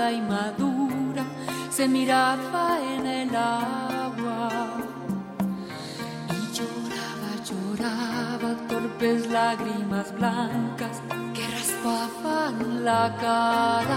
helada y madura se miraba en el agua y lloraba torpes lágrimas blancas que raspaban la cara.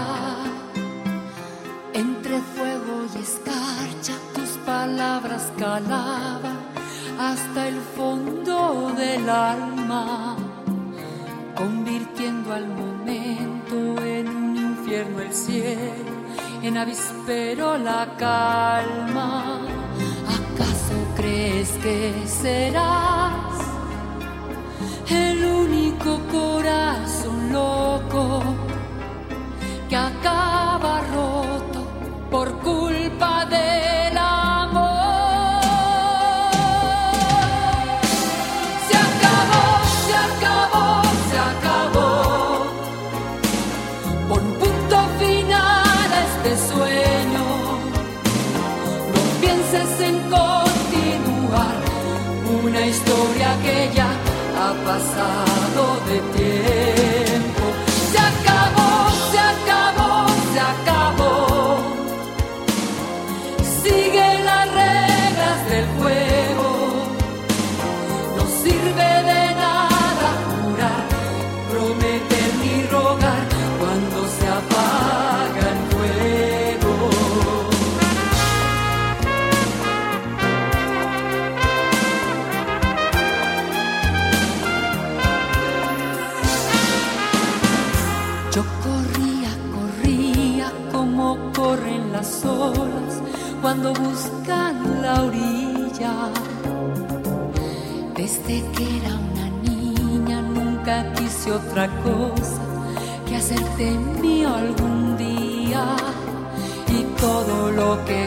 Entre fuego y escarcha tus palabras calaban hasta el fondo del alma, convirtiendo al momento en un infierno el cielo, en avispero la calma. ¿Acaso crees que serás el único corazón loco que acaba roto por culpa del amor? Se acabó, se acabó, se acabó. Pon punto final a este sueño. No pienses en continuar una historia que ya ha pasado de tiempo. Se acabó, se acabó, se acabó. Sigue las reglas del juego. No sirve de nada jurar, prometer ni rogar cuando se apaga el fuego. Yo corría como corren las olas cuando buscan la orilla. Desde que era una niña nunca quise otra cosa que hacerte mío algún día. Y todo lo que